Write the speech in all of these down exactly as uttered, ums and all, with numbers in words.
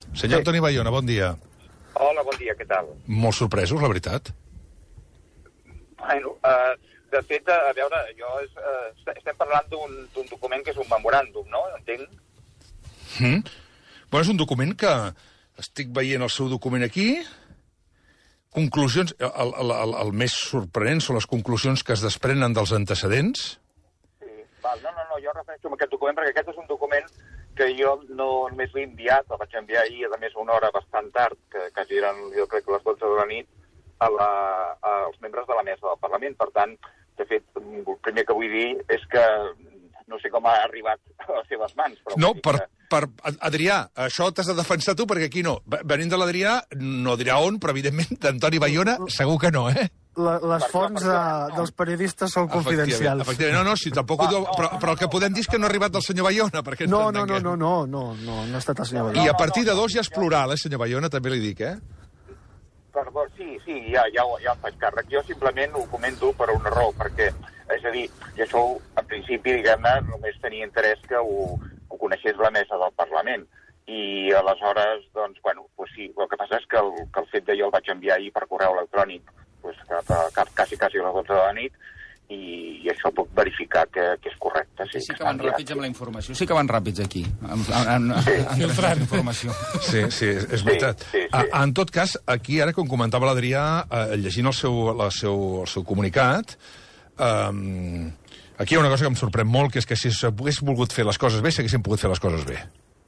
Senyor sí. Antoni Bayona, bon dia. Hola, bon dia, què tal? Molt sorpresos, la veritat. Bueno, uh, de fet, a veure, jo és, uh, estem parlant d'un document que és un memoràndum, no? Entenc? Mm. Bueno, és un document que estic veient el seu document aquí. Conclusions... El, el, el, el més sorprenent són les conclusions que es desprenen dels antecedents. Sí, val, no, no, no, jo refereixo amb aquest document perquè aquest és un document que jo no només l'he enviat, el vaig enviar ahir, a més, una hora bastant tard, que quasi eren, jo crec que les dotze de la nit, a la, a, als membres de la mesa del Parlament. Per tant, de fet, el primer que vull dir és que no sé com ha arribat a les seves mans. Però no, per, que... per... Adrià, això t'has de defensar tu, perquè aquí no. Venint de l'Adrià, no dirà on, però evidentment d'Antoni Bayona segur que no, eh? La, les fonts de, dels periodistes són confidencials. Efectivament, no, no, si tampoc ho diu, però, però el que podem dir és que no ha arribat del senyor Bayona, perquè no, no, no, no, no, no, no, no ha estat el senyor Bayona. I a partir de dos ja és plural, eh, senyor Bayona, també li dic, eh? Perdó, sí, sí, ja, ja, ja em faig càrrec. Jo simplement ho comento per una raó, perquè, és a dir, jo això, en principi, diguem-ne, només tenia interès que ho, ho coneixés la mesa del Parlament. I aleshores, doncs, bueno, pues sí, el que passa és que el, que el fet de jo el vaig enviar ahir per correu electrònic pues, cap a, cap, quasi, quasi a les dotze de la nit, i, i això puc verificar que, que és correcte. Sí, sí que van ràpids amb la informació. Sí que van ràpids aquí, en, en, sí. en filtrant informació. Sí, sí, és veritat. Sí, sí, sí. En tot cas, aquí, ara, com comentava l'Adrià, eh, llegint el seu, la seu, el seu comunicat, eh, aquí hi ha una cosa que em sorprèn molt, que és que si s'hagués volgut fer les coses bé, s'haguessin pogut fer les coses bé.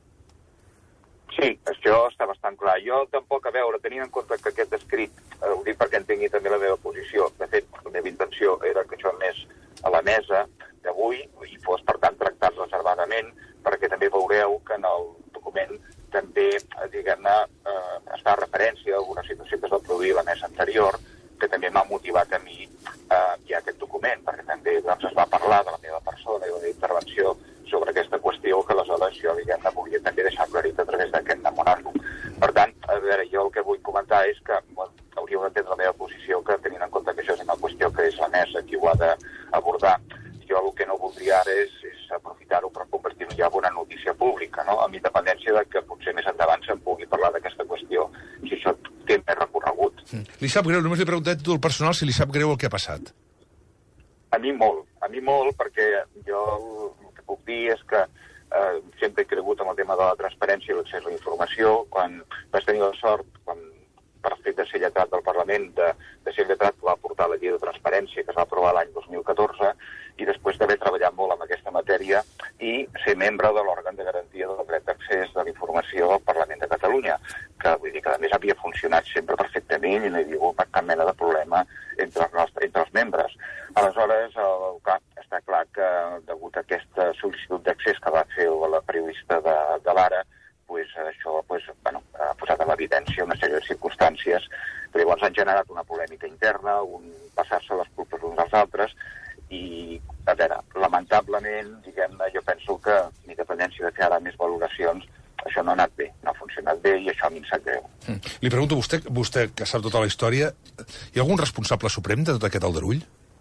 Sí, això està bastant clar. Jo tampoc, a veure, tenint en compte que aquest escrit, eh, ho dic perquè entengui també la meva posició, de fet, la meva intenció era que això anés a la mesa d'avui i fos, per tant, tractat reservadament, perquè també veureu que en el document també, diguem-ne, eh, es fa referència a alguna situació que es va produir a la mesa anterior, que també m'ha motivat a mi eh, ja aquest document, perquè també doncs, es va parlar de la meva persona i de la meva intervenció sobre aquesta qüestió que aleshores jo, diguem-ne, volia també deixar aclarit a través d'aquest memoràndum. Per tant, a veure, jo el que vull comentar és que bueno, hauríeu d'entendre la meva posició, que tenint en compte que això és una qüestió que és la mesa qui ho ha d'abordar, jo el que no voldria ara és, és aprofitar-ho per convertir-ho ja en una notícia pública, no? Amb independència de que potser més endavant se'n pugui parlar d'aquesta qüestió, si això té més recorregut. Mm. Li sap greu, només li he preguntat a tu el personal si li sap greu el que ha passat. A mi molt, a mi molt, perquè jo el que puc dir és que eh, sempre he cregut en el tema de la transparència i l'accés a la informació. Quan vaig tenir la sort, quan, per fet de ser lletrat del Parlament, de, de ser lletrat que va portar la llei de transparència que es va aprovar l'any dos mil catorze, i després d'haver treballat molt en aquesta matèria i ser membre de l'òrgan de garantia del dret d'accés de la informació al Parlament de Catalunya, que vull dir que a més havia funcionat sempre perfectament i no hi havia hagut cap mena de problema entre els, nostres, entre els membres. Aleshores, el cap està clar que, degut a aquesta sol·licitud d'accés que va fer la periodista de, de l'Ara, pues, això pues, bueno, ha posat en evidència una sèrie de circumstàncies que llavors han generat una polèmica interna, un passar-se les culpes uns als altres, i, a veure, lamentablement, diguem-ne, jo penso que, amb independència de fer ara més valoracions, això no ha anat bé, no ha funcionat bé, i això a mi em sap greu. Mm. Li pregunto a vostè, vostè que sap tota la història, hi ha algun responsable suprem de tot aquest aldarull?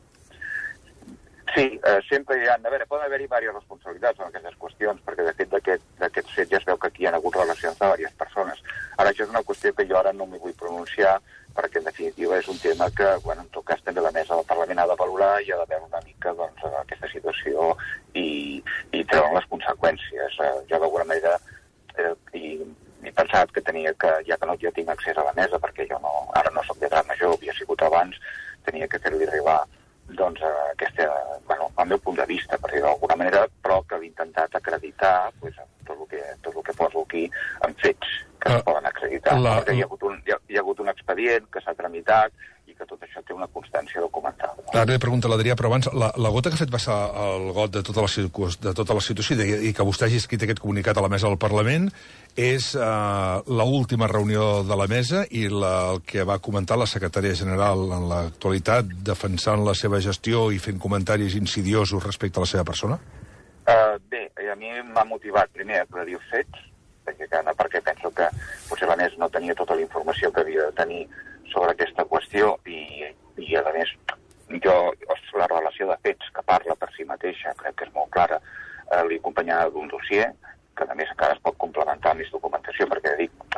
Sí, eh, sempre hi ha... A veure, poden haver-hi diverses responsabilitats en aquestes qüestions, perquè de fet d'aquest fet ja es veu que aquí hi ha hagut relacions de diverses persones. Ara, això és una qüestió que jo ara no m'hi vull pronunciar, perquè en definitiva és un tema que, bueno, en tot cas també la mesa del Parlament ha de valorar i ha de veure una mica doncs, aquesta situació i, i treure les conseqüències. Eh, jo d'alguna manera eh, i, he pensat que tenia que, ja que no jo tinc accés a la mesa, perquè jo no, ara no soc lletrat major, havia sigut abans, tenia que fer-li arribar doncs, aquesta, bueno, el meu punt de vista, per dir-ho d'alguna manera, però que l'he intentat acreditar pues, tot, el que, tot el que poso aquí en fets que uh, es poden acreditar. La... Perquè hi ha, hagut un, hi, ha, hi ha hagut un expedient que s'ha tramitat i que tot això té una constància documental. Ara li pregunto a l'Adrià, però abans, la, la gota que ha fet passar el got de tota la, de tota la situació i, i que vostè hagi escrit aquest comunicat a la mesa del Parlament és uh, l'última reunió de la mesa i la, el que va comentar la secretària general en l'actualitat defensant la seva gestió i fent comentaris insidiosos respecte a la seva persona? Uh, bé, a mi m'ha motivat primer a aclarir els fets, perquè, perquè penso que potser la mesa no tenia tota la informació que havia de tenir sobre aquesta qüestió i, i a més, jo, la relació de fets que parla per si mateixa crec que és molt clara, eh, l'he acompanyada d'un dossier que a més encara es pot complementar amb més documentació, perquè dic,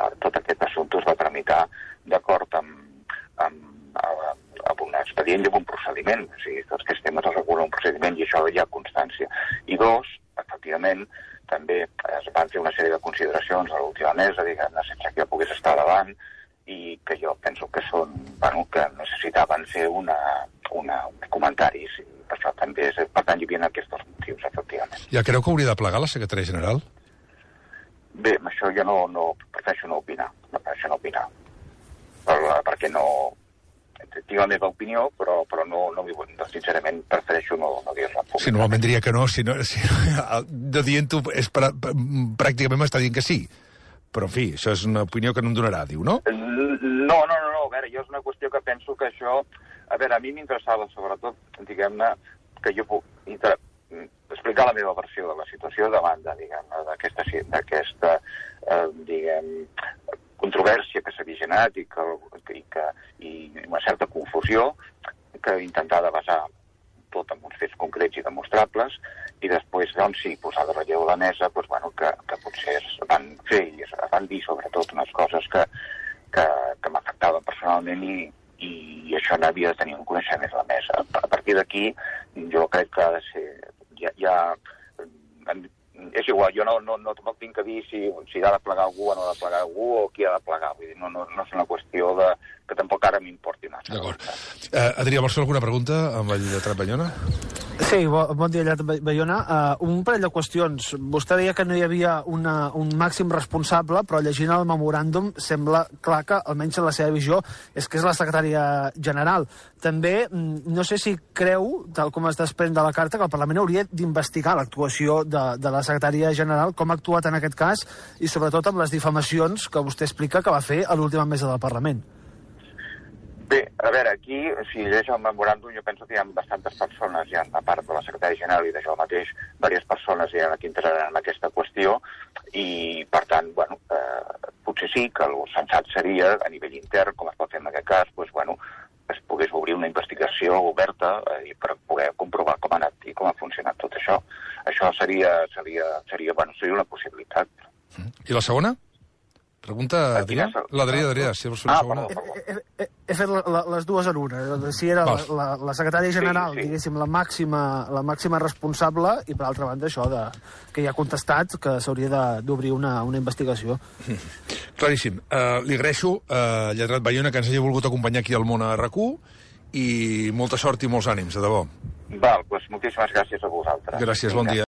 Parlament també es van fer una sèrie de consideracions a l'última mesa, diguem-ne, sense que jo pogués estar davant, i que jo penso que són, bueno, que necessitaven fer una, una, uns comentaris, i per això també és, per tant hi havia aquests dos motius, efectivament. Ja creu que hauria de plegar la secretària general? Bé, això jo no, no prefereixo no opinar, no prefereixo no opinar, per, perquè no... tinc la meva opinió, però, però no, no, no, sincerament prefereixo no, no dir-la pública. Si normalment diria que no, si no, si no dient-ho, és per, pràcticament m'està dient que sí. Però, en fi, això és una opinió que no em donarà, diu, no? No, no, no, no, a veure, jo és una qüestió que penso que això... A veure, a mi m'interessava, sobretot, diguem-ne, que jo puc inter... explicar la meva versió de la situació davant de, diguem-ne, d'aquesta, d'aquesta eh, diguem, controvèrsia que s'havia generat i, que, i, que, i una certa confusió que intentava basar tot en uns fets concrets i demostrables i després, doncs, sí, posar de relleu a la mesa, doncs, bueno, que, que potser es van fer i es van dir sobretot unes coses que, que, que m'afectaven personalment i, i això n'havia de tenir un coneixement a la mesa. A partir d'aquí, jo crec que ha de ser... Ja, ja, és igual, jo no, no, no tampoc tinc que dir si, si ha de plegar algú o no ha de plegar algú o qui ha de plegar. Vull dir, no, no, no és una qüestió de, que tampoc ara m'importi massa. D'acord. Uh, Adrià, vols fer alguna pregunta amb el lletrat Bayona? Sí, bo, bon dia, lletrat Bayona. Uh, un parell de qüestions. Vostè deia que no hi havia una, un màxim responsable, però llegint el memoràndum sembla clar que, almenys en la seva visió, és que és la secretària general. També, no sé si creu, tal com es desprèn de la carta, que el Parlament hauria d'investigar l'actuació de, de la secretària general, com ha actuat en aquest cas, i sobretot amb les difamacions que vostè explica que va fer a l'última mesa del Parlament. Bé, a veure, aquí, si llegeix el memoràndum, jo penso que hi ha bastantes persones, ja a part de la secretària general i de jo mateix, diverses persones ja que entraran en aquesta qüestió, i, per tant, bueno, eh, potser sí que el sensat seria, a nivell intern, com es pot fer en aquest cas, doncs, bueno, es pogués obrir una investigació oberta eh, per poder comprovar com ha anat i com ha funcionat tot això. Això seria, seria, seria, bueno, seria una possibilitat. I la segona? Pregunta, Adrià? L'Adrià, Adrià, si vols fer la segona. He, he, he fet la, la, les dues en una. Si era la, la, la secretària general, sí, sí. diguéssim, la màxima, la màxima responsable, i per altra banda això de, que ja ha contestat que s'hauria d'obrir una, una investigació. Claríssim. Uh, li agraeixo, uh, lletrat Bayona, que ens hagi volgut acompanyar aquí al Món a R Q, i molta sort i molts ànims, de debò. Val, doncs moltíssimes gràcies a vosaltres. Gràcies, bon dia.